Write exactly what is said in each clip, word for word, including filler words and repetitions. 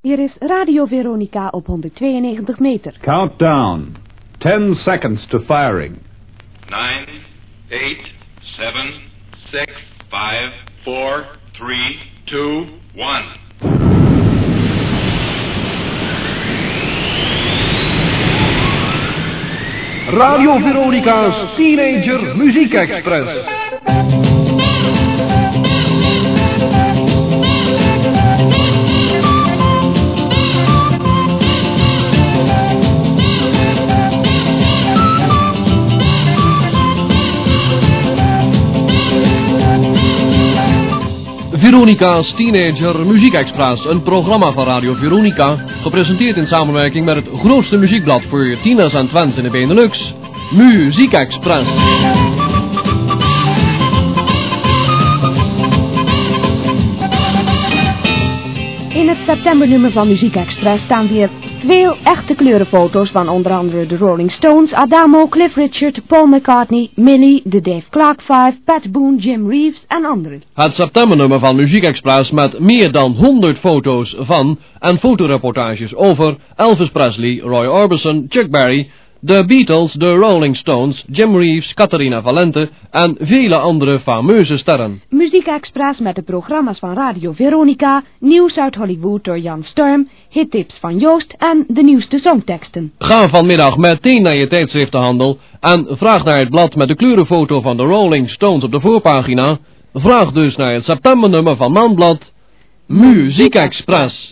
Hier is Radio Veronica op honderdtweeënnegentig meter. Countdown. Ten seconds to firing. Nine, eight, seven, six, five, four, three, two, one. Radio Veronica's Teenager Muziek Express. Veronica's Teenager Muziek Express, een programma van Radio Veronica, gepresenteerd in samenwerking met het grootste muziekblad voor tieners en twents in de Benelux, Muziek Express. In het septembernummer van Muziek Express staan weer veel echte kleurenfoto's van onder andere de Rolling Stones, Adamo, Cliff Richard, Paul McCartney, Millie, de Dave Clark Five, Pat Boone, Jim Reeves en anderen. Het septembernummer van Muziek Express met meer dan honderd foto's van en fotoreportages over Elvis Presley, Roy Orbison, Chuck Berry, de Beatles, de Rolling Stones, Jim Reeves, Catharina Valente en vele andere fameuze sterren. Muziek Express met de programma's van Radio Veronica, nieuws uit Hollywood door Jan Sturm, hittips van Joost en de nieuwste songteksten. Ga vanmiddag meteen naar je tijdschriftenhandel en vraag naar het blad met de kleurenfoto van de Rolling Stones op de voorpagina. Vraag dus naar het septembernummer van Maandblad Muziek Express.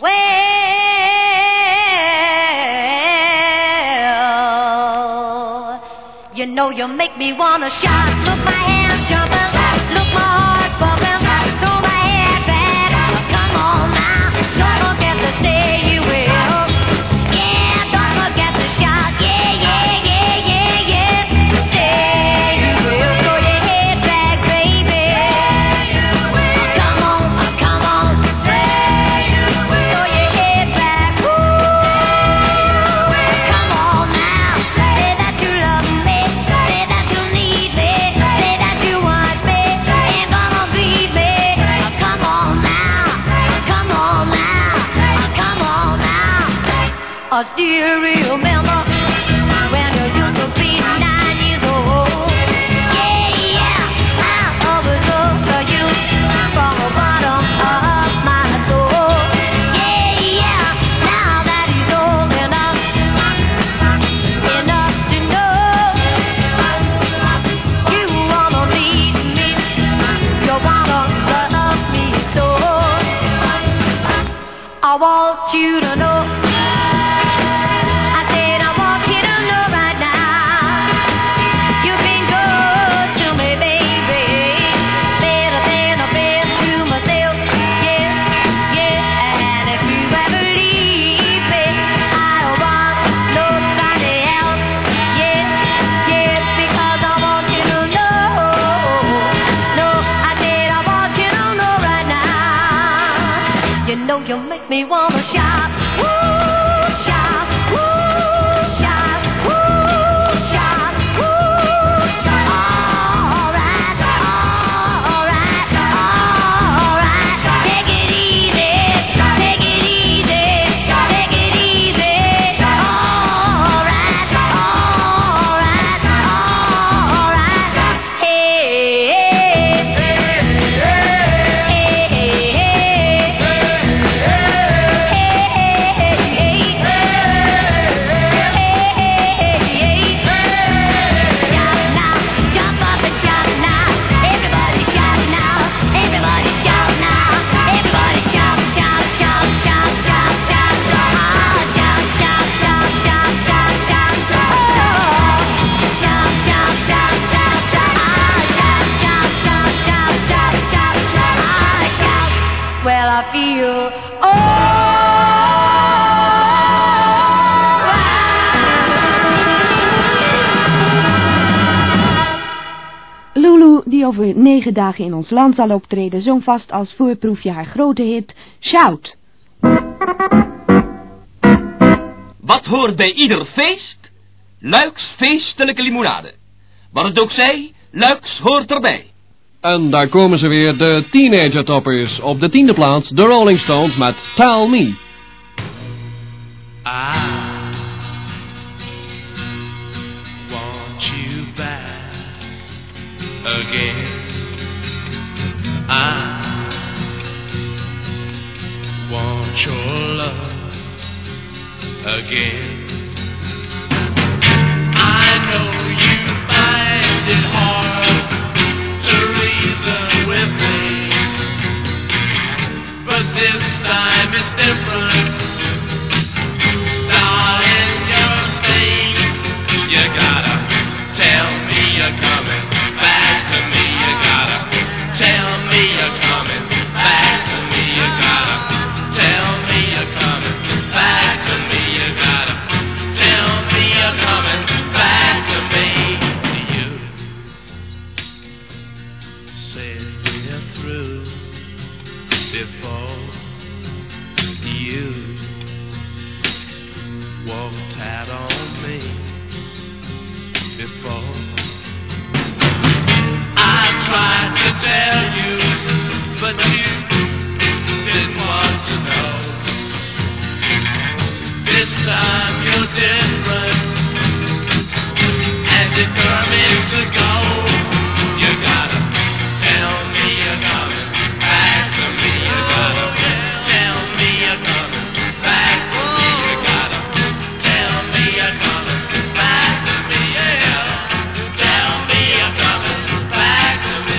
You know you make me wanna shout. Look my hands jumping, look my heart bumping, throw my head back. Come on now, don't forget to say you will. Yeah, don't forget to shout. Yeah, yeah, yeah, yeah, yeah. Say you will. Throw your head back, baby. Come on, come on. Say you will. Throw your head back. Woo. Come on now. Say that you love me. Say that you need me, say that you want me, ain't gonna beat me. Come on now, come on now, come on now. Oh, do you remember when you used to be nine years old? Yeah, yeah, I always looked for you from the bottom of my soul. Yeah, yeah, now that he's old enough, enough to know. You wanna lead me, you wanna love me so. I want you to know, I said I want you to know right now, you've been good to me, baby, better than I've been to myself, yeah, yeah, and if you ever leave me, I don't want nobody else, yeah, yeah, because I want you to know, no, I said I want you to know right now, you know you make me wanna shout, woo, shout, woo, shout, woo, shout, woo, all right, all right, all right, take it easy, take it easy, take it easy, all right, all right, all right, hey, hey, hey, hey, well, I feel Lulu, die over negen dagen in ons land zal optreden, zong vast als voorproefje haar grote hit Shout. Wat hoort bij ieder feest? Luiks feestelijke limonade. Wat het ook zij, Luiks hoort erbij. En daar komen ze weer, de Teenager Toppers. Op de tiende plaats, de Rolling Stones met Tell Me. I want you back again. I want your love again. I know you find it hard to reason with me, but this time it's different. Darling, you're saying you gotta tell me you're coming back to me. You gotta tell me you're coming back to me. You gotta tell me you're coming back to me. You gotta tell me you're coming back to me. You said we're through before you walked out on me. Before I tried to tell you, but you didn't want to know. This time you're different, and determined to go. You gotta tell me you're coming back to me. You gotta tell me you're coming back to me. You gotta tell me you're coming back to me. You gotta tell me you're coming back to me.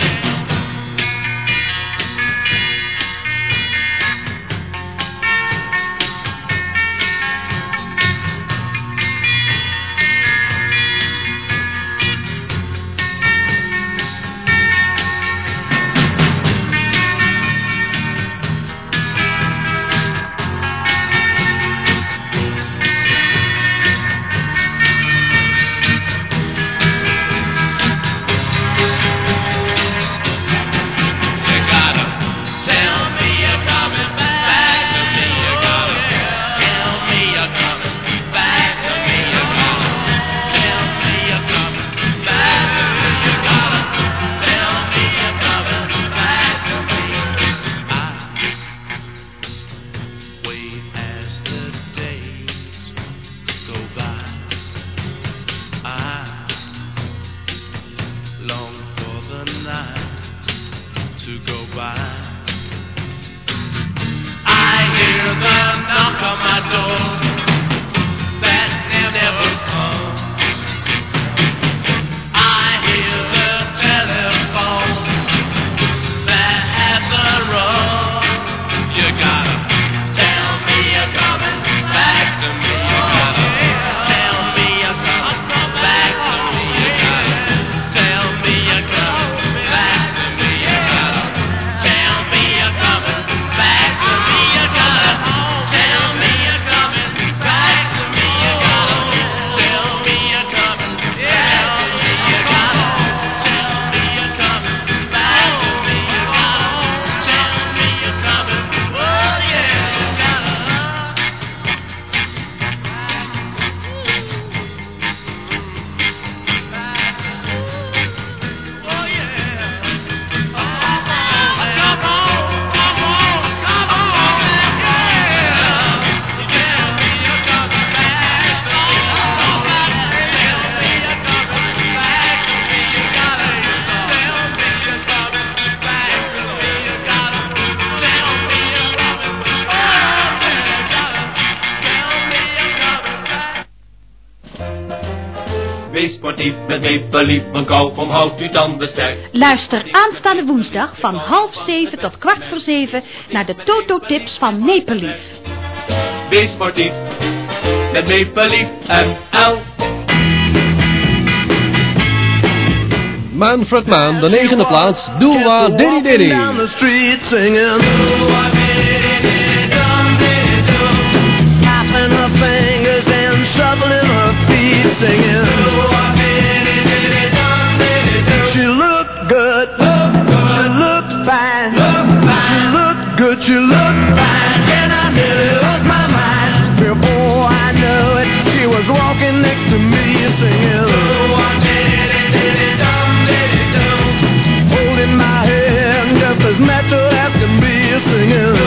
You gotta tell me you're coming back to me. You gotta tell me you're coming back to me. You gotta tell me you're coming back to me. You gotta tell me you're coming back to me. I wait as the days go by. I long for the night to go by. I hear the knock on my door that never comes. I hear the telephone that has a rung. You gotta tell me you're coming back to me. You gotta tell me you're coming back to me. You gotta tell me you're coming back to me. You gotta tell me you're coming back to me. You gotta tell me you're coming back to me. You gotta tell me you're coming back to me. You gotta tell me you're coming back to me. You gotta tell me you're coming. Oh yeah, you gotta. Oh yeah. Come on, come on, come on, yeah. Tell me you're coming back to me. Tell me you're coming back to me. You gotta tell me you're coming back to me. You gotta tell me you're coming. Oh yeah, you gotta tell me you're coming back. Wees sportief met Maple Leaf, een kauwgom houdt uw tanden sterk. Luister aanstaande woensdag van half zeven tot kwart voor zeven naar de Toto-tips van Maple Leaf. Wees sportief met Maple Leaf M L. Manfred Mann, de negende plaats, Doo-Wah Diddy Diddy. Down the street singing. Tapping her fingers and shuffling her feet singing. She looked good. She looked fine. She looked good. She looked fine. And I nearly lost my mind. Before I knew it, she was walking next to me singing. Holding my hand just as natural as can be singing.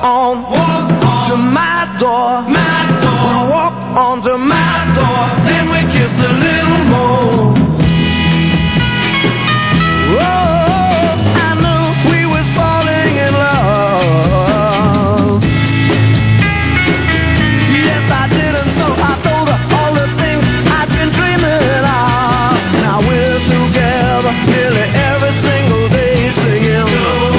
on, walk on to my door, my door. Walk on to my door, then we kiss a little more. Oh, I knew we was falling in love. Yes, I did, and so I told her all the things I've been dreaming of. Now we're together nearly every single day singing.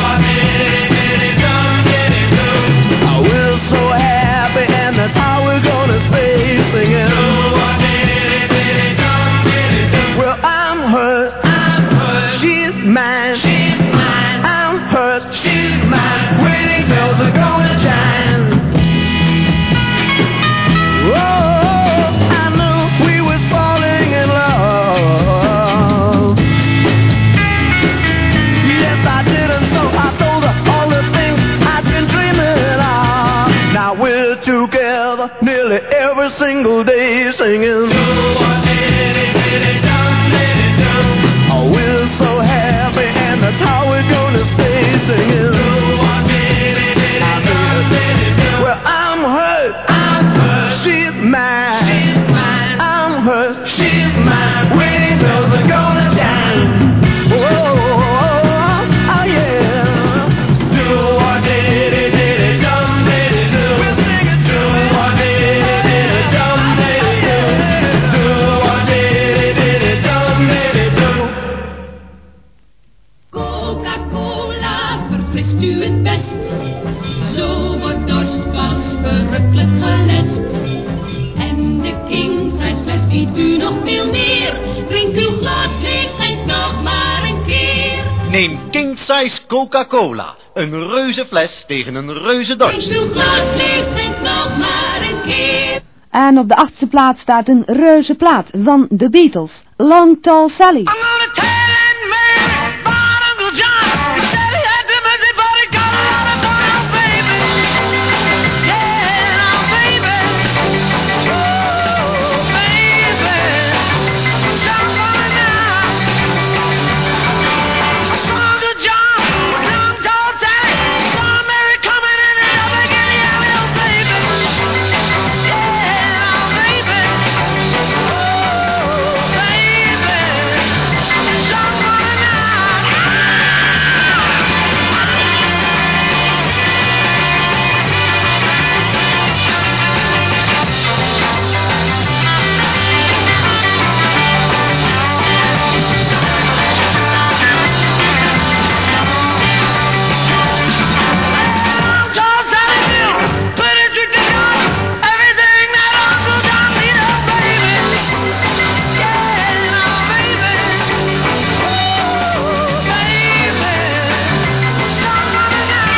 Oh, we're so happy, and that's how we're gonna stay singing. Well, I'm hurt, I'm hurt. She's mine, she's mine. I'm hurt, she's mine. Waiting till the golden shine. Oh, I knew we was falling in love. Yes, I did, and so I told her all the things I've been dreaming of. Now we're together nearly every single day singing. Oh, we're so happy, and that's how we're gonna stay singing. Well, I'm hurt, I'm hurt. She's mine, she's mine. I'm hurt, she's mine. Waiting till the golden shine. Oh, oh yeah. Do what did it, did it, dum did it, do. We'll sing it. Do what did it, did it, dum did it, do. Do what did it, did it, dum did it, do. Coca-Cola verfrist u het best. Zo wordt dorst van verrukkelijk gelest. En de King-size-fles biedt u nog veel meer. Drink uw glas leeg en nog maar een keer. Neem King Size Coca-Cola. Een reuze fles tegen een reuze dorst. Drink uw glas leeg en nog maar een keer. En op de achtste plaats staat een reuze plaat van The Beatles, Long Tall Sally. I'm gonna tell that man about Uncle John. He said he had too much, but he got a lot of time, baby. Yeah, baby. Oh, baby. Somebody now. I saw Uncle John with Long Tall Sally. Saw Mary coming in the other giddy alley, oh, baby. Yeah, baby. Oh, baby. Somebody now. Long Tall Sally Bill, put it together, everything that Uncle John need, oh, baby. Yeah, baby. Oh, baby. Somebody now.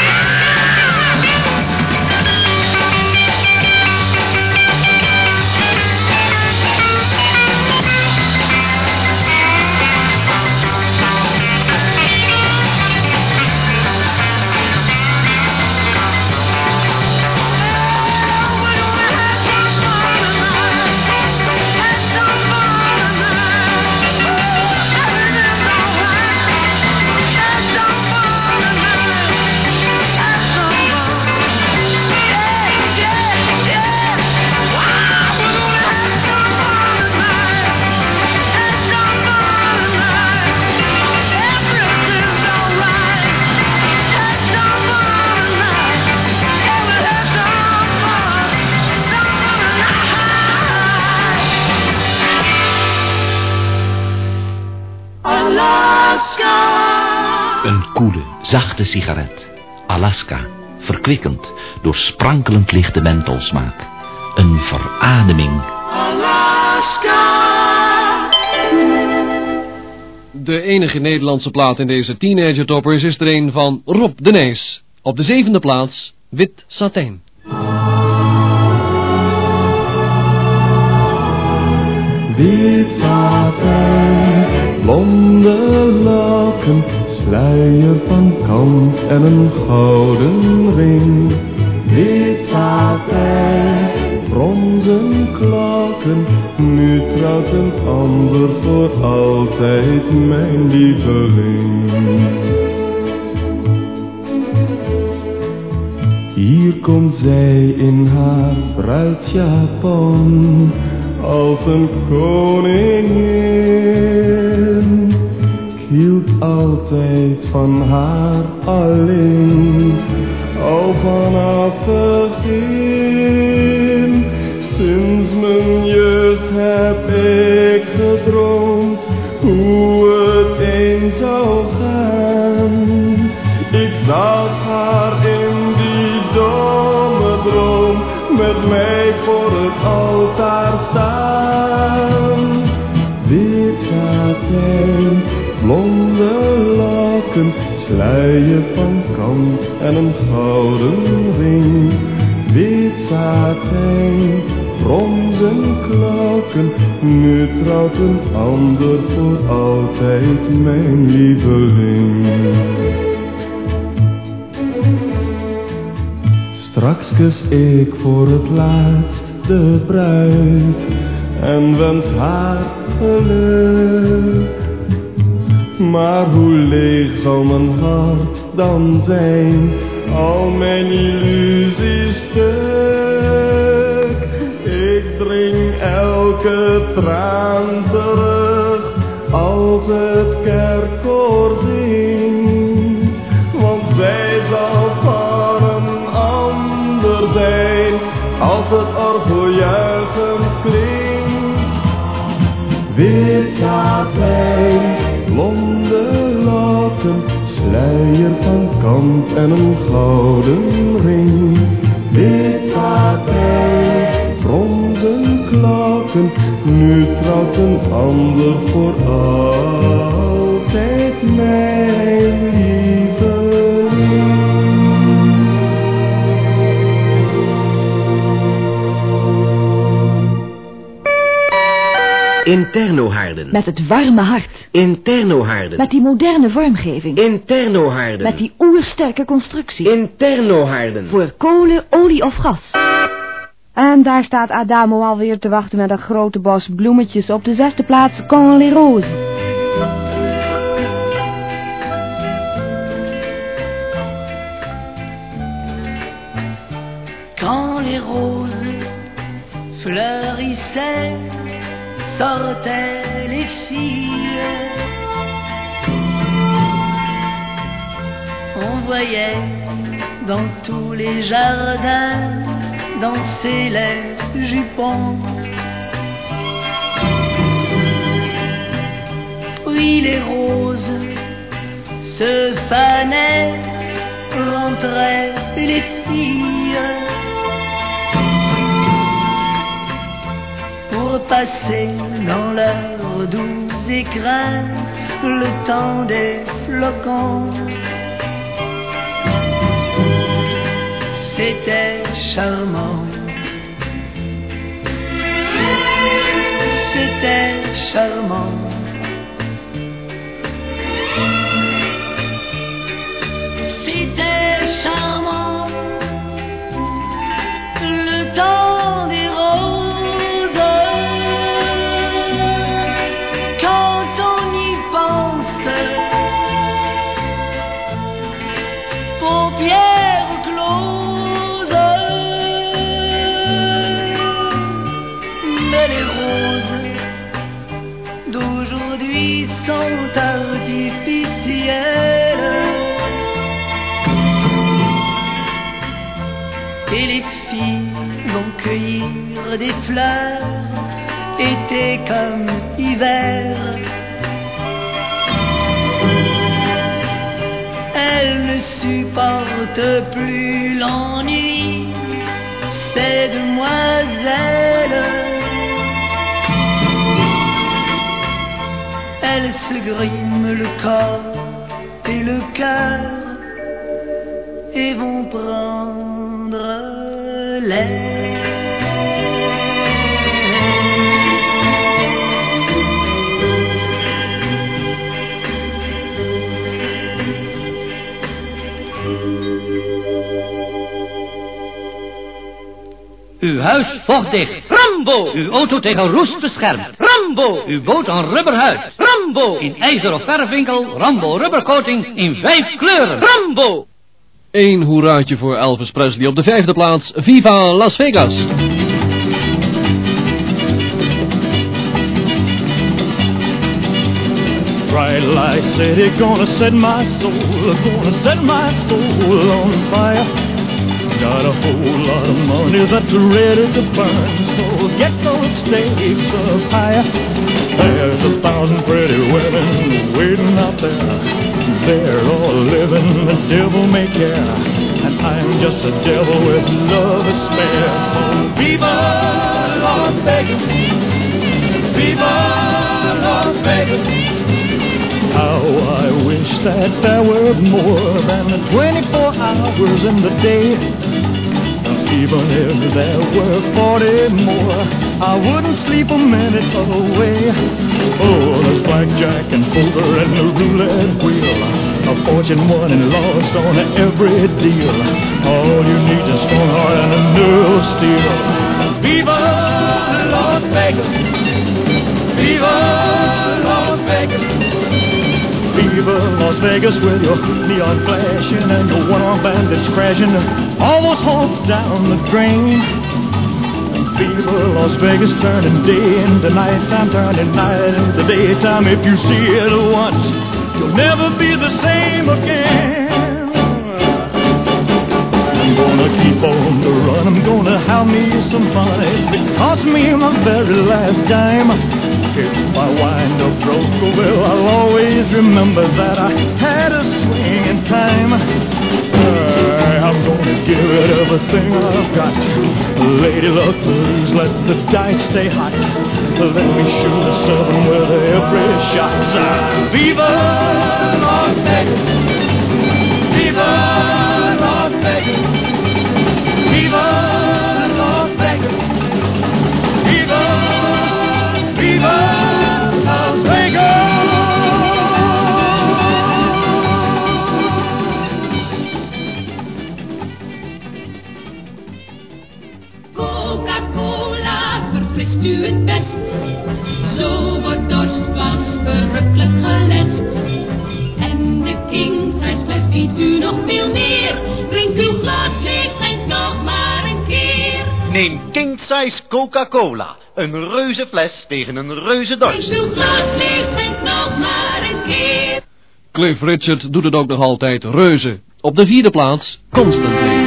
Een koele, zachte sigaret. Alaska, verkwikkend, door sprankelend lichte mentholsmaak. Een verademing. De enige Nederlandse plaat in deze Teenager Toppers is er een van Rob de Nijs. Op de zevende plaats, Wit Satijn. Wit satijn, blonde lokken, sluier van kant en een gouden ring. Wit satijn, bronzen klokken, nu trouwt een ander voor altijd mijn lieveling. komt zij in haar bruidsjapon als een koningin. Ik hield altijd van haar alleen, al vanaf het begin. Sinds mijn jeugd heb ik gedroomd hoe het eens zou gaan. Ik zag haar in die domme droom met mij voor het altaar staan. Wit satijn, blonde lokken, sluier van kant en een gouden ring. Wit satijn, bronzen klokken, nu trouwt een ander voor altijd mijn lieveling. Straks kus ik voor het laatst de bruid en wens haar geluk. Maar hoe leeg zal mijn hart dan zijn, al mijn illusies stuk. Ik dring elke traan terug als het kerkkoor zingt, want zij zal van een ander zijn als het orgel juichend klinkt. Wit satijn, blonde lokken, sluier van kant en een gouden ring. Wit satijn, bronzen klokken, nu trouwt een ander voor altijd mijn lieveling. Internohaarden. Met het warme hart. Internohaarden. Met die moderne vormgeving. Internohaarden. Met die oersterke constructie. Internohaarden. Voor kolen, olie of gas. En daar staat Adamo alweer te wachten met een grote bos bloemetjes op de zesde plaats, Quand les roses. Quand les roses fleurissaient, sortaient les filles. On voyait dans tous les jardins danser les jupons. Puis les roses se fanaient, rentraient les filles pour passer dans leurs doux écrins le temps des flocons. C'était charmant, c'était charmant. C'était charmant, le temps des roses. Quand on y pense, paupières closes. Mais les roses d'aujourd'hui sont artificielles, et les filles vont cueillir des fleurs, été comme hiver. Elles ne supportent plus l'ennui, ces demoiselles. Elles se griment le corps et le cœur et vont prendre l'air. Uw huis vochtdicht. Rambo! Uw auto tegen roest beschermd. Rambo! Uw boot een rubberhuis. Rambo! In ijzer of verfwinkel. Rambo rubbercoating in vijf kleuren. Rambo! Eén hoeraatje voor Elvis Presley. Op de vijfde plaats, Viva Las Vegas. Bright light city, gonna set my soul, gonna set my soul on fire. Got a whole lot of money that's ready to burn, so get those stakes up higher. There's a thousand pretty women waiting out there. They're all living the devil may care, and I'm just a devil with love to spare. So Viva Las Vegas, Viva Las Vegas. How I wish that there were more than the twenty-four hours in the day. Even if there were forty more, I wouldn't sleep a minute away. Oh, there's blackjack and poker and the roulette wheel, a fortune won and lost on every deal. All you need is a strong heart and a nerve of steel. Viva Las Vegas, Viva Las Vegas. Viva Las Vegas with your neon flashing and your one-armed bandits crashing, all those hopes down the drain. Viva Las Vegas turning day into nighttime, turning night into daytime. If you see it once, you'll never be the same again. I'm gonna keep on the run, I'm gonna have me some fun. It cost me my very last dime. If I wind up broke, well, I'll always remember that I had a swing in time. Uh, I'm gonna give it everything I've got. Lady luck, please let the dice stay hot. Let me shoot a seven with every shot. Uh, Viva Las Vegas, Viva Las Vegas, Viva Las Vegas, Viva, Viva Las Vegas. Coca-Cola verfrist u het best. Zo wordt dorstpas verrukkelijk gelet. En de King size fles biedt u nog veel meer. Drink uw glas leeg, drink nog maar een keer. Neem King Size Coca-Cola. Een reuze fles tegen een reuze dorst. Drink uw glas leeg, drink nog maar een keer. Cliff Richard doet het ook nog altijd reuze. Op de vierde plaats, Constantly.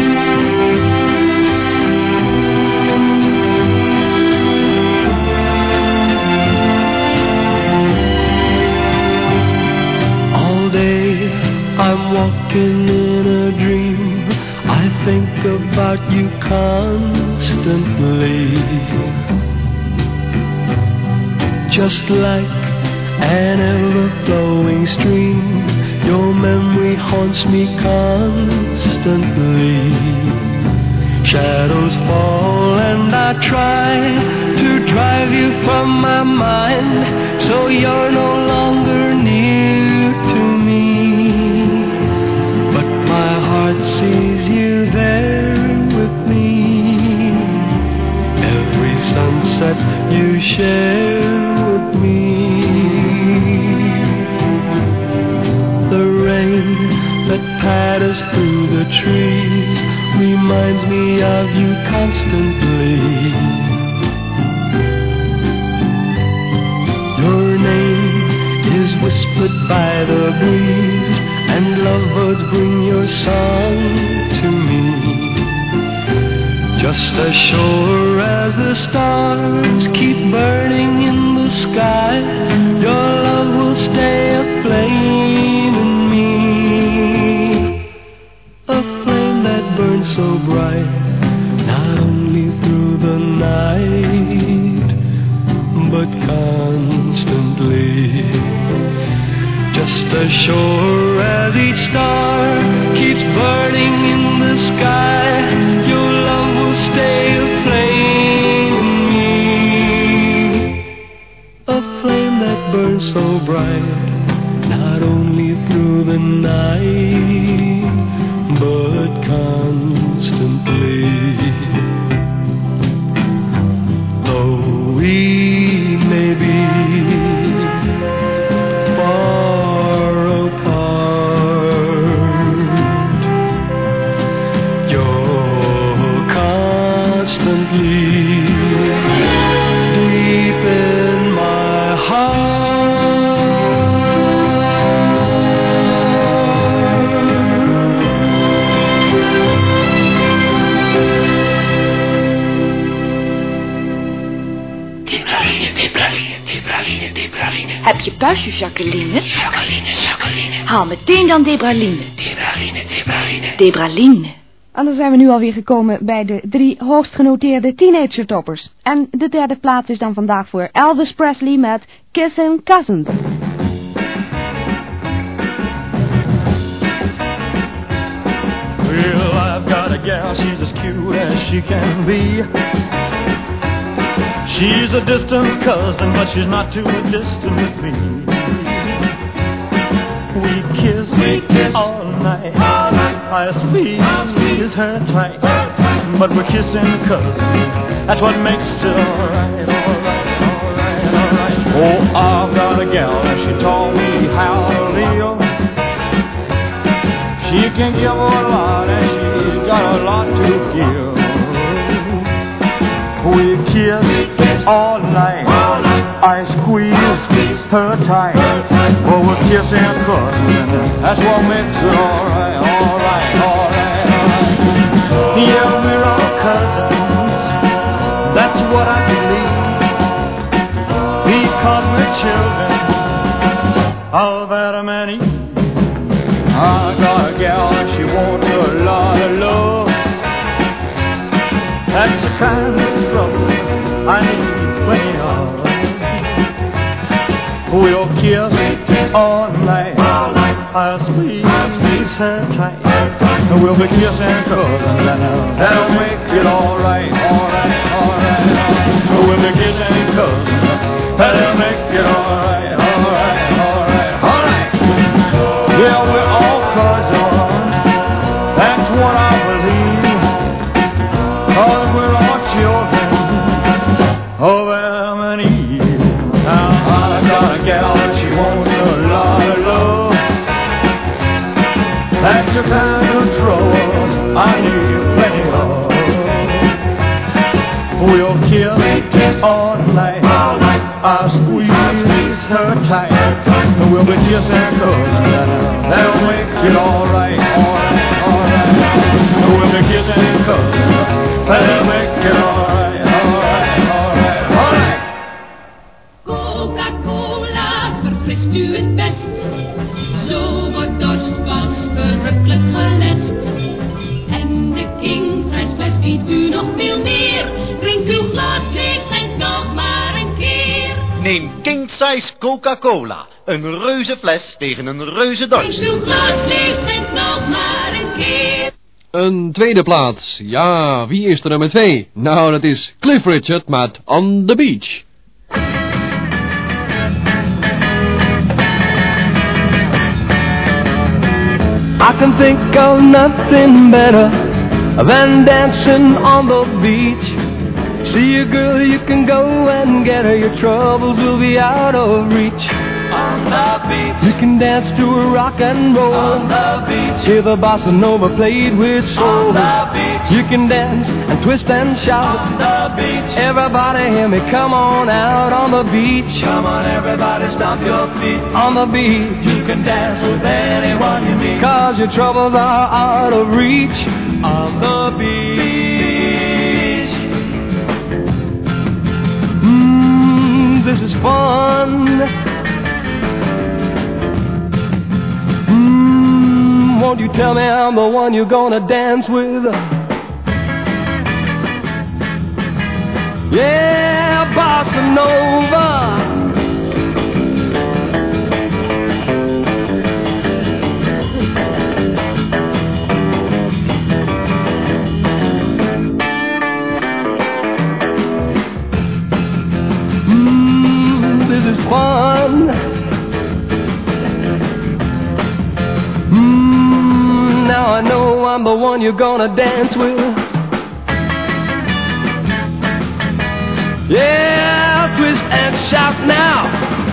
I'm walking in a dream. I think about you constantly. Just like an ever-flowing stream, your memory haunts me constantly. Shadows fall and I try to drive you from my mind, so you're no longer near to me. My heart sees you there with me. Every sunset you share with me. The rain that patters through the trees reminds me of you constantly. Your name is whispered by the breeze, and lovebirds bring your song to me. Just as sure as the stars keep burning in the sky, your love will stay aflame in me. A flame that burns so bright, not only through the night, but constantly. Just as sure as each star keeps burning in the sky, your love will stay aflame in me. thuis, Jacqueline? Jacqueline, Jacqueline. Haal meteen dan Debraline. Debraline, Debraline. Debraline. En dan zijn we nu alweer gekomen bij de drie hoogst genoteerde teenager-toppers. En de derde plaats is dan vandaag voor Elvis Presley met Kissin' Cousins. Well, I've got a gal, she's as cute as she can be. She's a distant cousin, but she's not too distant with me. We kiss, we kiss all night, all night. I squeeze her tight, but we're kissing cousins. That's what makes it alright, alright, alright, alright. Oh, I've got a gal, and she taught me how to live. She can give a lot, and she's got a lot to give. We kiss all night, I squeeze her tight. Well, we're kissing cousins, that's what makes it alright, alright, alright, alright. Yeah, we're all cousins, that's what I believe. Because we're children of Adam and Eve. I got a gal and she wants a lot of love. That's the kind of trouble I need plenty of. We'll kiss all night, I'll squeeze her tight. We'll be kissing cousins and that'll make it alright, alright, alright, alright. We'll be kissing cousins, that'll make it alright, alright, alright, alright. Yeah, we're all cousins, that's what I believe. Cause we're all children of Adam and Eve. Now I got a gal and she wants a lot of love. That's the kind of trouble I need plenty of. We'll kiss all night, I'll squeeze her tight. We'll be kissing cousins, that'll make it alright, alright, alright. We'll be kissing cousins, that'll make it alright, alright, alright, alright. Coca-Cola verfrist u het best. Zo wordt dorst van verrukkelijk gelest. En de king size fles biedt u nog veel meer. Drink uw glas leeg en nog maar een keer. Neem King Size Coca-Cola. Een reuze fles tegen een reuze dorst. Drink uw glas leeg en nog maar een keer. Een tweede plaats. Ja, wie is er nummer twee? Nou, dat is Cliff Richard met On the Beach. I can think of nothing better than dancing on the beach. See a girl, you can go and get her. Your troubles will be out of reach. On the beach, you can dance to a rock and roll. On the beach, hear the bossa nova played with soul. On the beach, you can dance and twist and shout. On the beach, everybody hear me, come on out on the beach. Come on, everybody, stomp your feet. On the beach, you can dance with anyone you meet. Cause your troubles are out of reach. On the beach. Mmm, this is fun. Won't you tell me I'm the one you're gonna dance with? Yeah, bossa nova. Mmm, this is fun. Now I know I'm the one you're gonna dance with. Yeah, twist and shout now.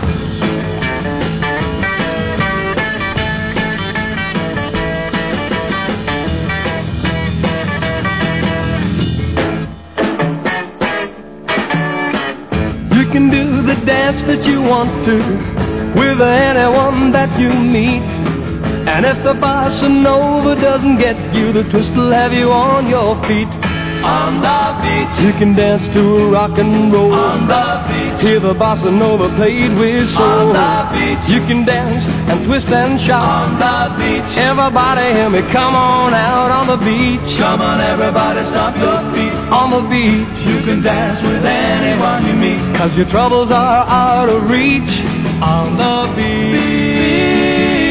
You can do the dance that you want to with anyone that you meet. And if the bossa nova doesn't get you, the twist will have you on your feet. on the beach. You can dance to rock and roll on the beach. Hear the bossa nova played with soul on the beach. You can dance and twist and shout on the beach. Everybody hear me, come on out on the beach. Come on everybody, stomp your feet on the beach. You can dance with anyone you meet, 'cause your troubles are out of reach on the beach.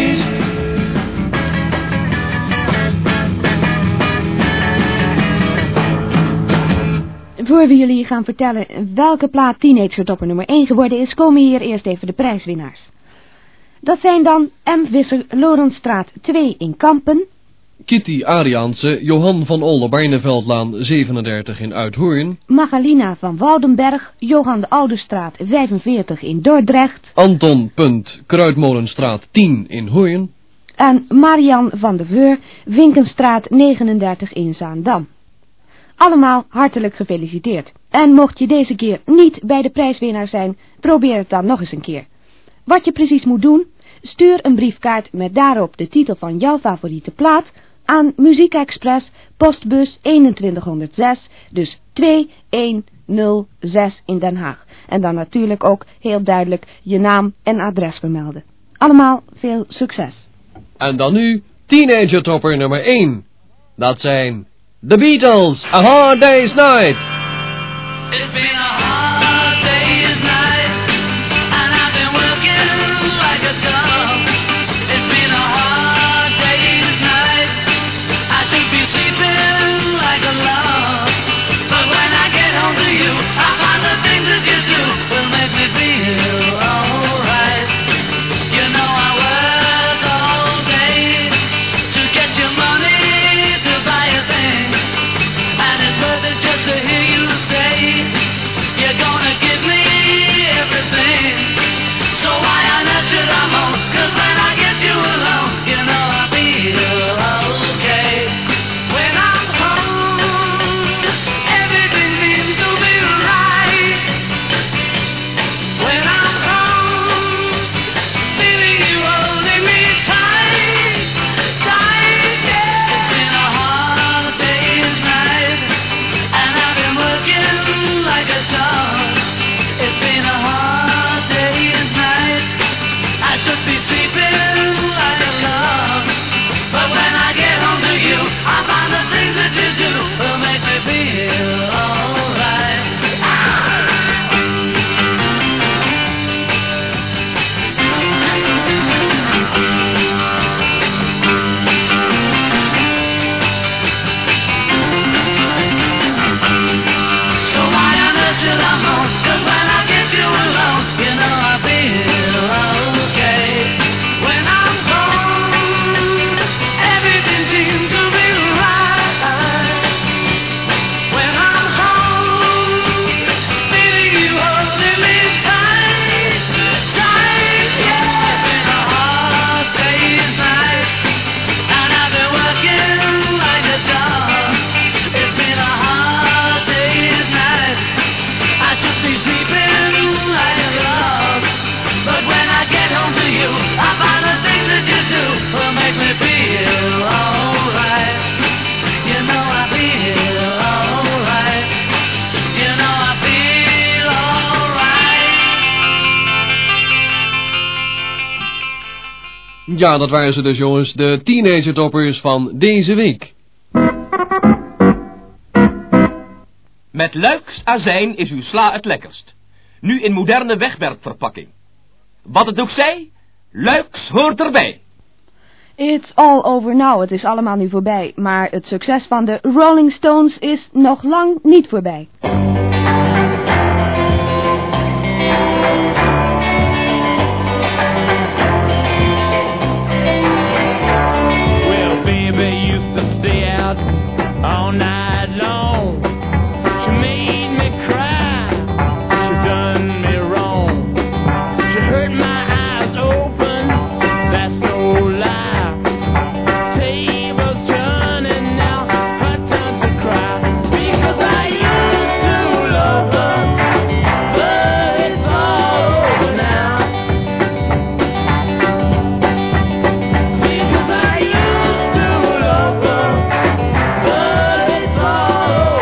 Voor we jullie gaan vertellen welke plaat Teenager Topper nummer één geworden is, komen hier eerst even de prijswinnaars. Dat zijn dan M. Visser, Lorentstraat twee in Kampen. Kitty Ariaanse, Johan van Olde, Barneveldlaan zevenendertig in Uithoorn. Magalina van Woudenberg, Johan de Oudestraat vijfenveertig in Dordrecht. Anton Punt, Kruidmolenstraat tien in Hoorn. En Marian van de Veur, Winkenstraat negenendertig in Zaandam. Allemaal hartelijk gefeliciteerd. En mocht je deze keer niet bij de prijswinnaar zijn, probeer het dan nog eens een keer. Wat je precies moet doen, stuur een briefkaart met daarop de titel van jouw favoriete plaat aan Muziek Express, postbus eenentwintighonderdzes, dus twee een nul zes in Den Haag. En dan natuurlijk ook heel duidelijk je naam en adres vermelden. Allemaal veel succes. En dan nu Teenager Topper nummer één. Dat zijn The Beatles, A Hard Day's Night. It's been a hard day's night, and I've been working like a dog. It's been a hard day's night, I should be sleeping like a log. But when I get home to you, I find the things that you do will make me feel alright. You know I work all day to get your money to buy a thing, and it's worth it just to hear you say you're gonna give me everything. So why on earth should I moan? 'Cause when I get you alone, you know I feel okay. When I'm home, everything seems to be right. When I'm home, feeling you holding me tight, tight, yeah. It's been a hard day's night, and I've been working like a dog. It's been a hard day's night, I should be sleeping like a log. But when I get home to you, I find the things that you do will make me feel alright. So why on earth should I moan? 'Cause when I get you alone, you know I feel okay. When I'm home, everything seems to be right. When I'm home, feeling you holding me tight, tight, yeah. It's been a hard day's night, and I've been working like a dog. It's been a hard day's night, I should be sleeping like a log. But when I get home to you, I find the things that you do will make me feel alright. You know I feel alright. You know I feel alright. Ja, dat waren ze dus, jongens, de Teenager Toppers van deze week. Met Luiks azijn is uw sla het lekkerst. Nu in moderne wegwerpverpakking. Wat het ook zij, Luiks hoort erbij. It's all over now, het is allemaal nu voorbij. Maar het succes van de Rolling Stones is nog lang niet voorbij. Well, baby used to stay out all night long. She made me cry, she done me wrong. She hurt my eyes open, that's no lie. Tables turning now, her time to cry. Because I used to love her, but it's all over now. Because I used to love her, but it's all over now.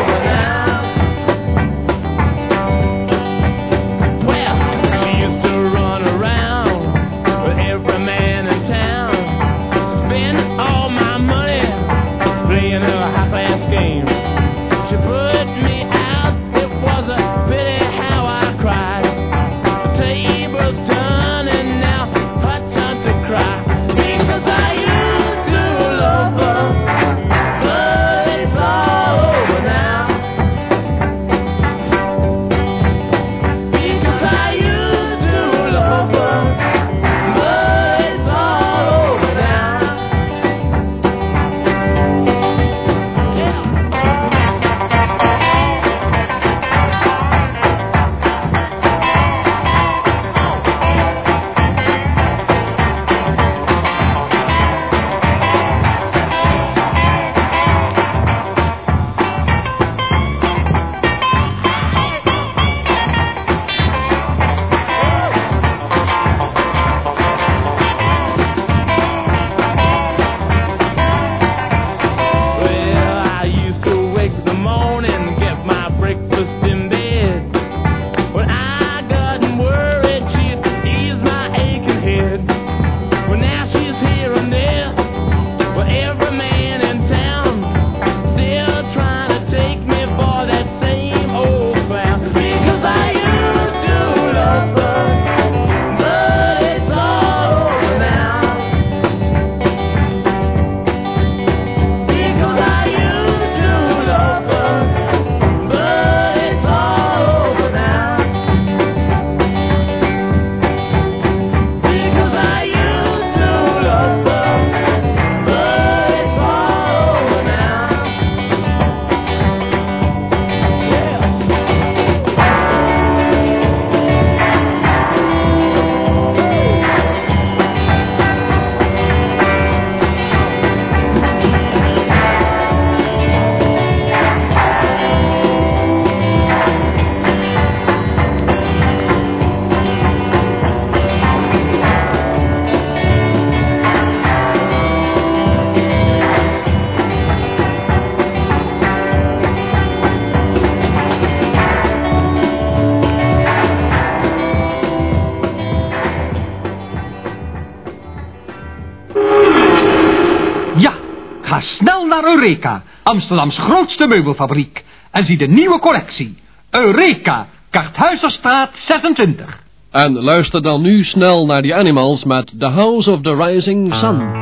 Eureka, Amsterdams grootste meubelfabriek. En zie de nieuwe collectie. Eureka, Karthuizerstraat zesentwintig. En luister dan nu snel naar die Animals met The House of the Rising Sun.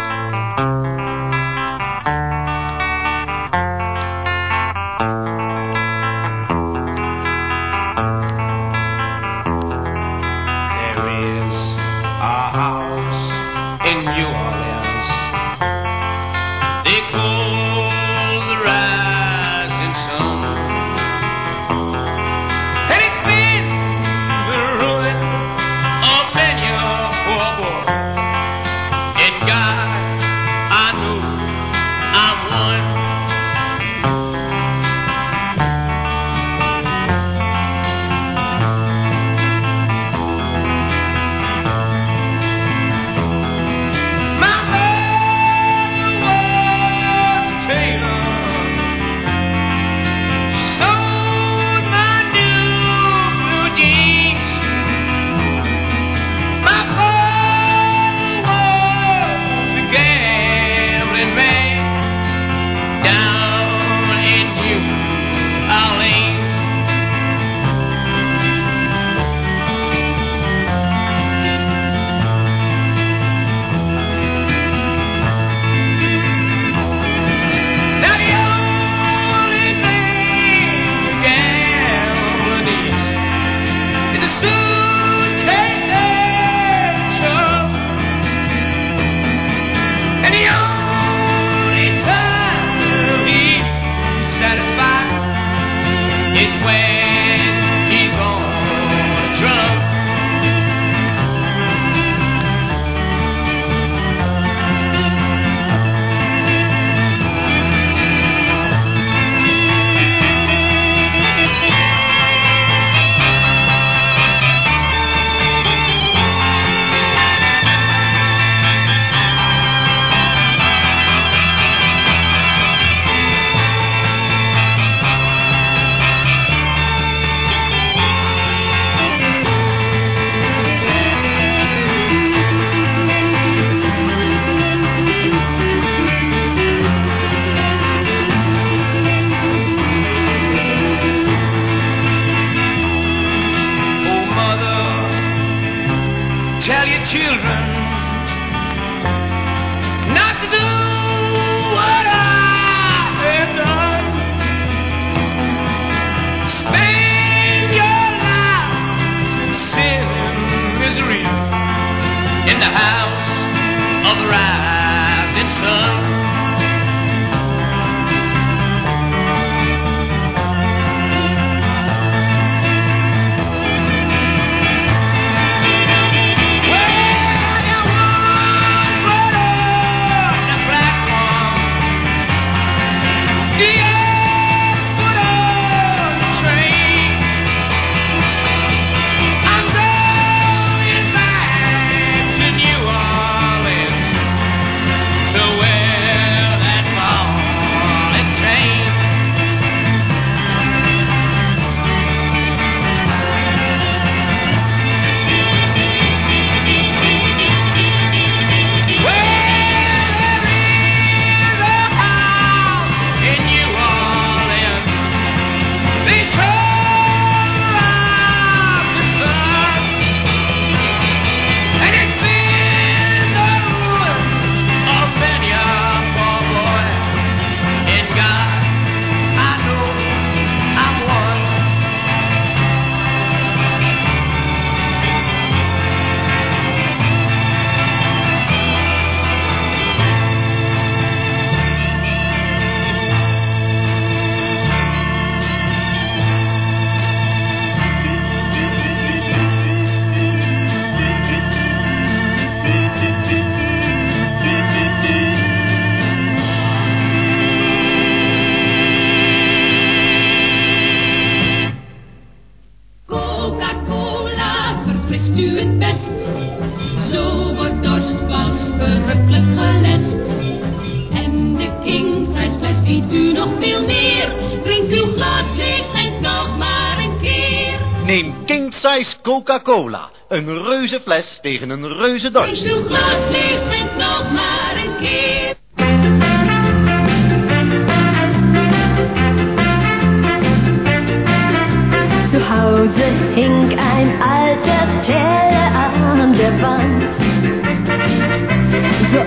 King-size Coca-Cola. Een reuze fles tegen een reuze dorst. Drink uw glas leeg en nog maar een keer.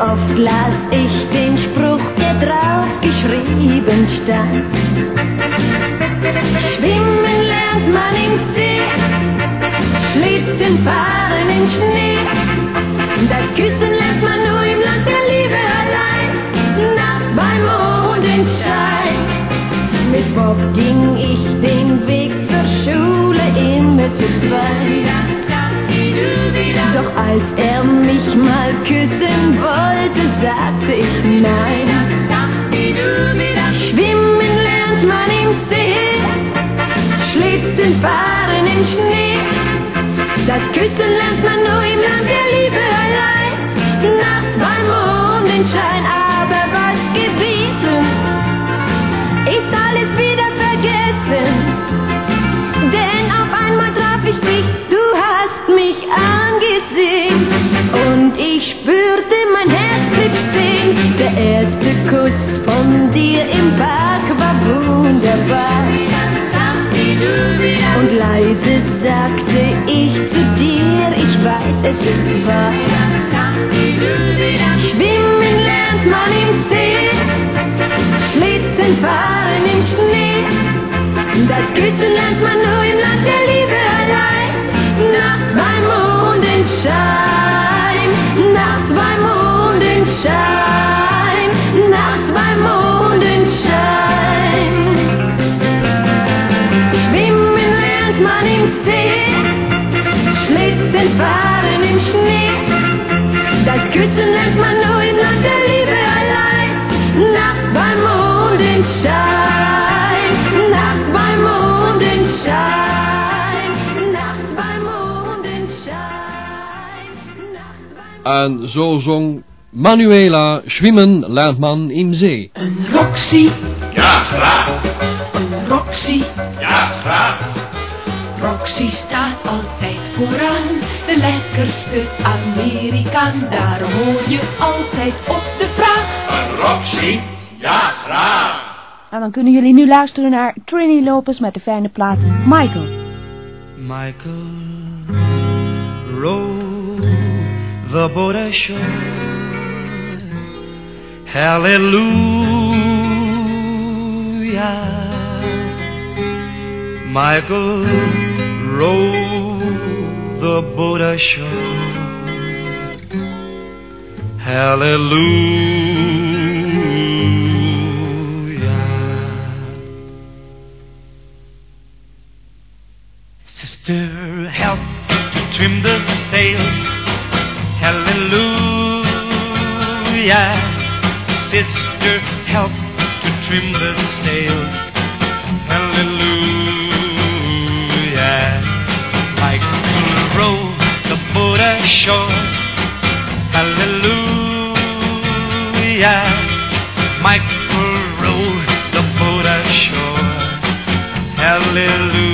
oft las ich den Spruch, der drauf geschrieben stand. Schwimmen lernt man im See, Schlitten fahren im Schnee. Das Küssen lernt man nur im Land der Liebe allein, nachts beim Mondenschein. Mit Bob ging ich den Weg zur Schule immer zu zweit. Doch als er mich mal küssen wollte, sagte ich nein. Schwimmen lernt man im See, Schlitten fahren im Schnee. Das Küssen lernt man nur im Land der Liebe allein, nachts beim Mondenschein. Aber was gewesen, ist alles wieder vergessen. Denn auf einmal traf ich dich, du hast mich angesehen. Und ich spürte mein Herz stehen. Der erste Kuss von dir im Park war wunderbar. Und leise sagte ich zu dir, ich weiß, es ist wahr. Schwimmen lernt man im See, Schlitten fahren im Schnee. Das Küssen lernt man nur im Land der Liebe allein, nachts beim Mondenschein, nachts beim Mondenschein, nachts beim Mondenschein. Schwimmen lernt man im See, Schlitten fahren im Schnee. Das Küssen lernt man nur im Land der Liebe allein, nachts beim Mondenschein, nachts beim Mondenschein, nachts beim Mondenschein. En zo zong Manuela Schwimmen lernt man im See. Een Roxy, Ja, graag. een Roxy. Ja, graag. Roxy staat altijd vooraan, de lekkerste Amerikaan. Daarom hoor je altijd op de vraag. Een Roxy? Ja, graag. En dan kunnen jullie nu luisteren naar Trini Lopez met de fijne plaat Michael. Michael rowed the boat ashore. Hallelujah. Michael rowed the boat ashore. Hallelujah. Sister, help to trim the sails. Hallelujah. Sister, help to trim the sails. Hallelujah. Michael row the boat ashore. Hallelujah. Michael row the boat ashore. Hallelujah.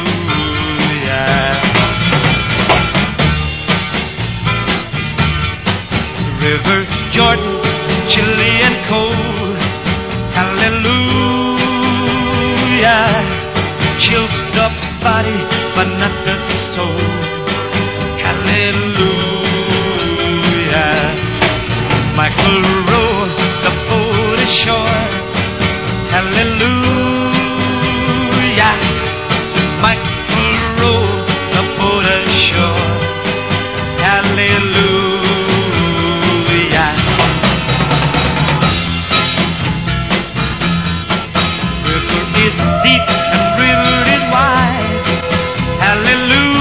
River Jordan, chilly and cold. Hallelujah. Chills the body, but not the soul. Hallelujah. Michael rowed the boat ashore. Hallelujah. Michael rowed the boat ashore. Hallelujah. River is deep and river is wide. Hallelujah.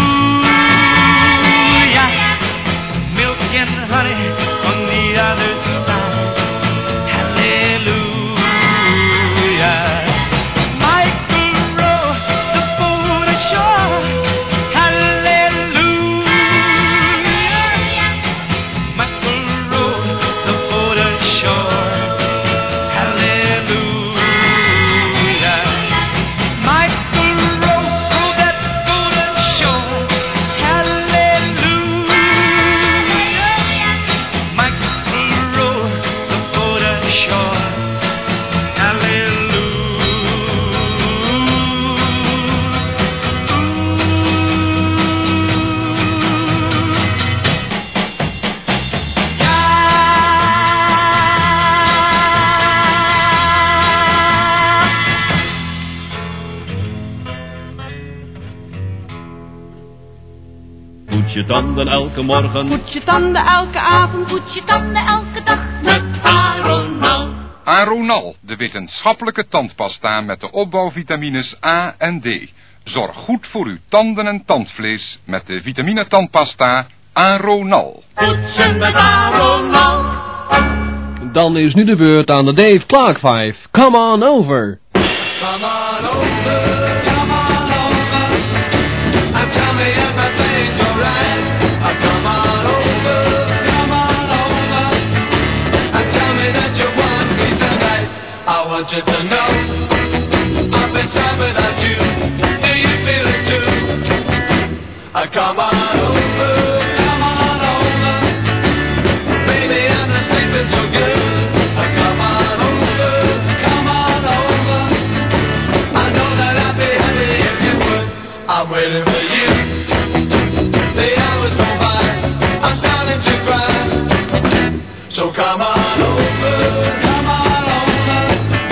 Poets je tanden elke morgen. Poets je tanden elke avond. Poets je tanden elke dag. Met Aronal. Aronal, de wetenschappelijke tandpasta met de opbouwvitamines A en D. Zorg goed voor uw tanden en tandvlees met de vitamine tandpasta Aronal. Poetsen met Aronal. Dan is nu de beurt aan de Dave Clark Five. Come on over. Come on over, come on over, and tell me if everything's alright. Come on over, come on over, and tell me that you want me tonight. I want you to know I've been sad without you. Do you feel it too? Come on over, come on over, baby, I'm not sleeping so good. Come on over, come on over. I know that I'd be happy if you would. I'm waiting for you. The hours go by. I'm starting to cry. So come on over, come on over.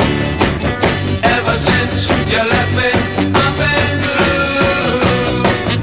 Ever since you left me, I've been blue.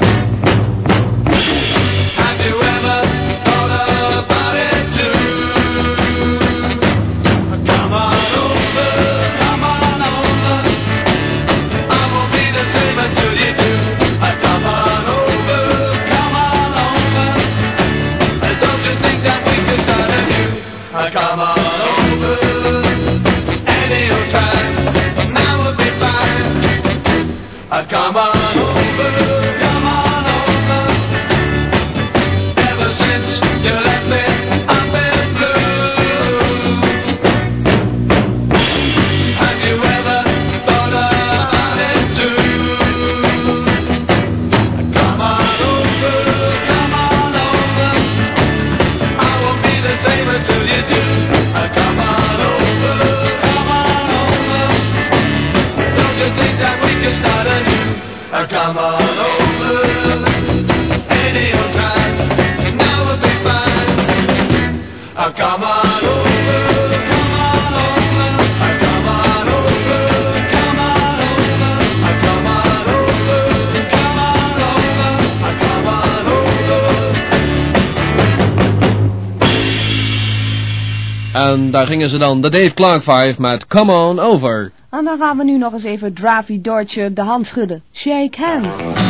Have you ever thought about it too? Come on over, come on over. I won't be the same until you do. Come on over, come on over. Don't you think that we could start anew? Come on over, any old time. Now would be fine. Come on over, come on over. Ever since you left me, I've been blue. Have you ever thought about it too? Come on over, come on over. I won't be the same until you do. Come on over, come on over. Don't you think that we can start anew? Come on over, any old time. Now we'll be fine. Come on over, come on over. Come on over, come on over. Come on over, come on over. Come on over. En daar gingen ze dan, de Dave Clark Five met Come On Over. En dan gaan we nu nog eens even Dravie Dortje de hand schudden. Shake hands.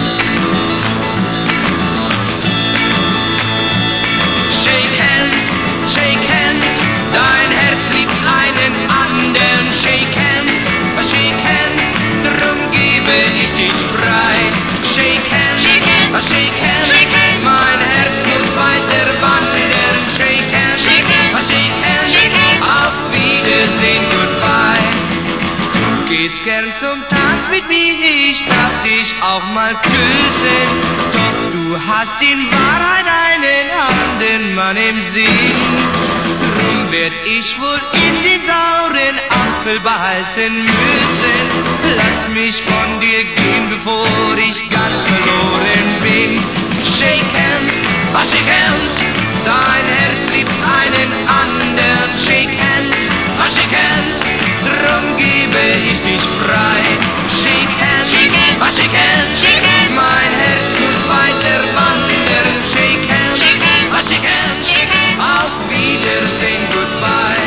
Shake hands, shake hands, dein Herz liegt einen anderen. Shake hands, shake hands, drum gebe ich dich frei. Shake hands, shake hands, mein Herz muss weiter wandern. Shake hands, shake hands, auf Wiedersehen, goodbye. Du gehst gern zum Tanz mit mir, ich darf dich auch mal küssen. Doch du hast in Wahrheit einen anderen Mann im Sinn. Drum werd ich wohl in den sauren Apfel beißen müssen. Lass mich von dir gehen, bevor ich ganz verloren bin. Shake hands, ah, shake hands, dein Herz liebt einen anderen. Shake hands, ah, shake hands, drum gebe ich dich frei. Shake hands, ah, shake hands, mein Herz muss weiter wandern. Shake hands, ah, shake hands, auf Wiedersehen, goodbye.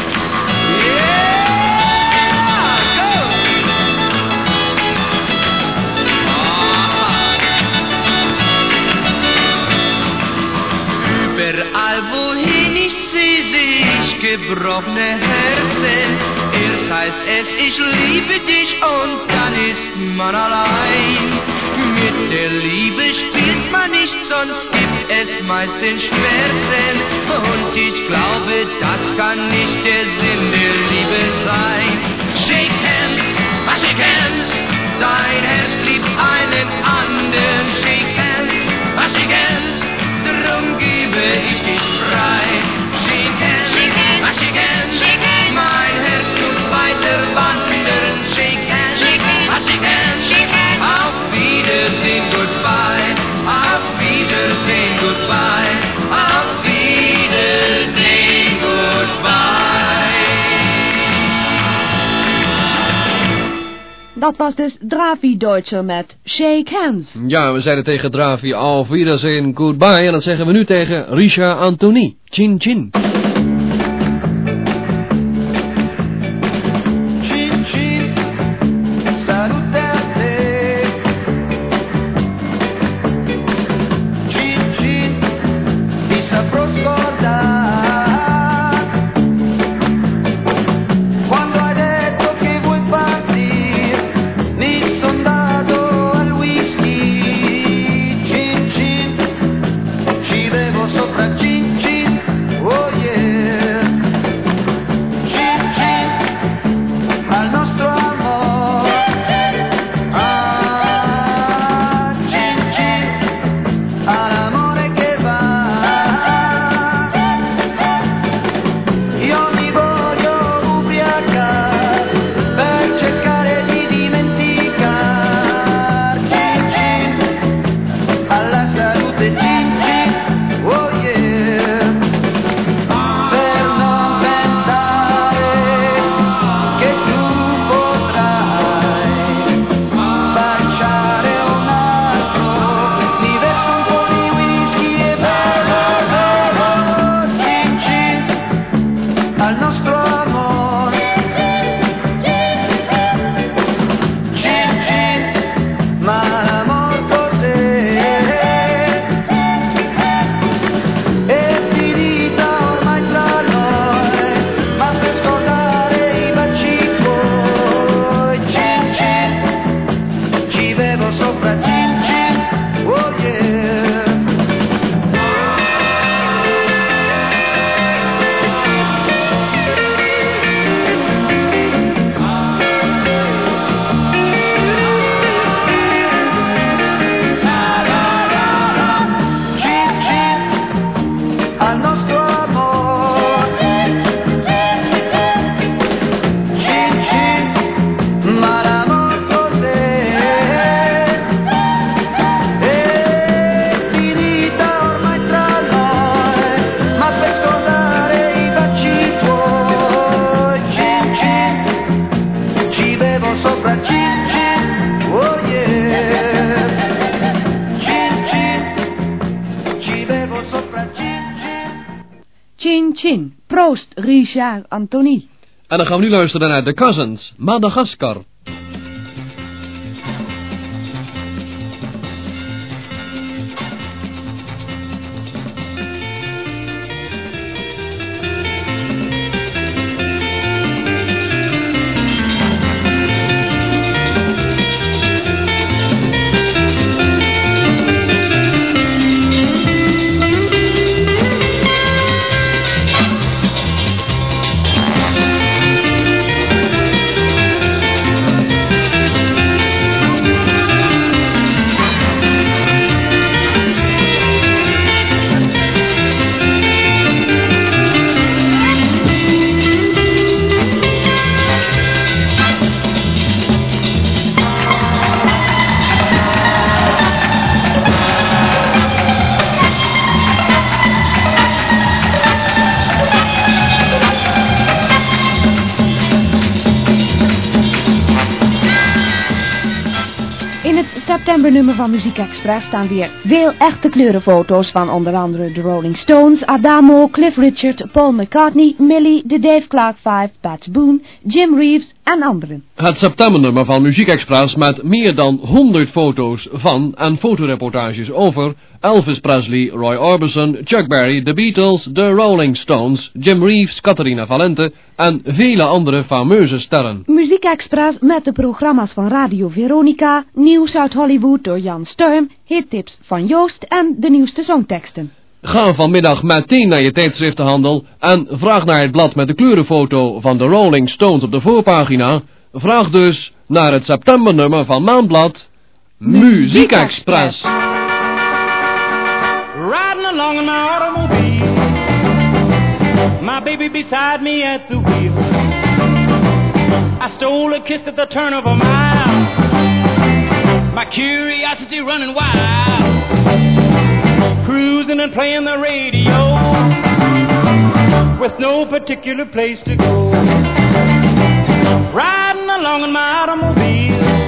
Yeah, go! Überall wohin ich sehe, sehe ich gebrochene Herzen. Erst heißt es, ich liebe dich und dann ist man allein. Mit der Liebe spielt man nicht, sonst gibt es meist den Schmerzen. Und ich glaube, das kann nicht der Sinn der Liebe sein. Shake hands, ah, shake hands, dein Herz liebt einen anderen. Shake hands, ah, shake hands, drum gebe ich dich frei. Shake hands, ah, shake hands, mein Herz muss weiter wandern. Shake hands, ah, shake hands, auf Wiedersehen, goodbye. Auf Wiedersehen, goodbye. Auf Wiedersehen, goodbye. Dat was dus Dravi Deutscher met Shake Hands. Ja, we zeiden tegen Dravi auf Wiedersehen, goodbye. En dat zeggen we nu tegen Richard Anthony. Chin chin. Chin Chin. Proost, Richard Anthony. En dan gaan we nu luisteren naar The Cousins, Madagascar. Septembernummer van Muziek Express staan weer veel echte kleurenfoto's van onder andere de Rolling Stones, Adamo, Cliff Richard, Paul McCartney, Millie, de Dave Clark Five, Pat Boone, Jim Reeves en anderen. Het septembernummer van Muziek Express met meer dan honderd foto's van en fotoreportages over Elvis Presley, Roy Orbison, Chuck Berry, The Beatles, The Rolling Stones, Jim Reeves, Catharina Valente en vele andere fameuze sterren. Muziek Express met de programma's van Radio Veronica, nieuws uit Hollywood door Jan Sturm, hittips van Joost en de nieuwste songteksten. Ga vanmiddag meteen naar je tijdschriftenhandel en vraag naar het blad met de kleurenfoto van de Rolling Stones op de voorpagina. Vraag dus naar het septembernummer van Maandblad Muziek Express. Riding along in my automobile, my baby beside me at the wheel. I stole a kiss at the turn of a mile, my curiosity running wild. Cruising and playing the radio, with no particular place to go. Riding along in my automobile,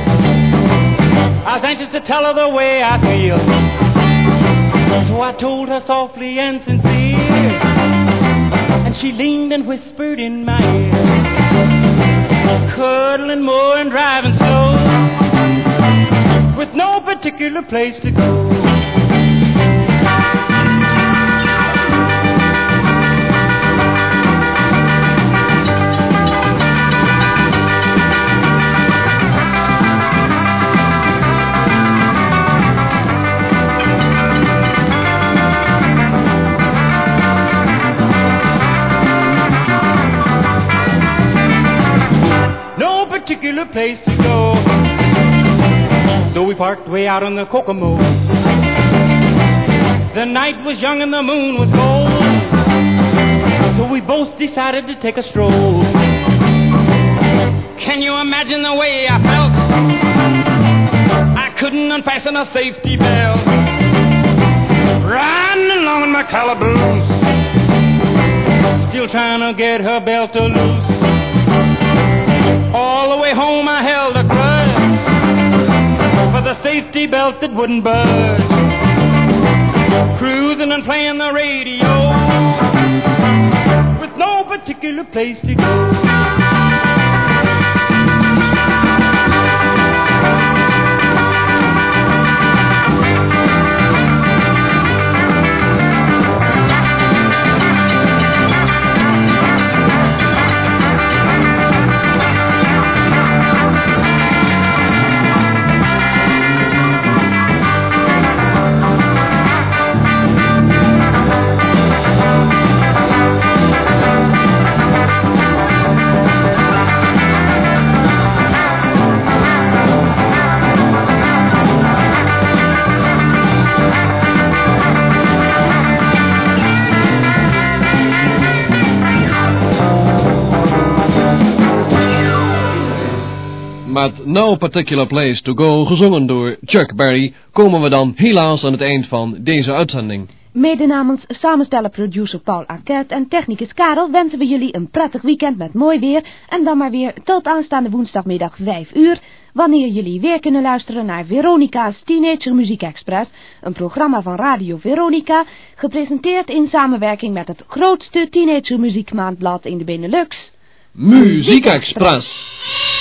anxious to tell her the way I feel. So I told her softly and sincere, and she leaned and whispered in my ear, cuddling more and driving slow, with no particular place to go. Particular place to go. So we parked way out on the Kokomo. The night was young and the moon was gold, so we both decided to take a stroll. Can you imagine the way I felt? I couldn't unfasten a safety belt, riding along in my calaboose, still trying to get her belt to loose. All the way home I held a grudge for the safety belt that wouldn't budge. Cruising and playing the radio with no particular place to go. Met No Particular Place to Go, gezongen door Chuck Berry, komen we dan helaas aan het eind van deze uitzending. Mede namens samensteller producer Paul Arquette en technicus Karel wensen we jullie een prettig weekend met mooi weer en dan maar weer tot aanstaande woensdagmiddag vijf uur, wanneer jullie weer kunnen luisteren naar Veronica's Teenager Muziek Express, een programma van Radio Veronica, gepresenteerd in samenwerking met het grootste teenager muziekmaandblad in de Benelux, Muziek Express.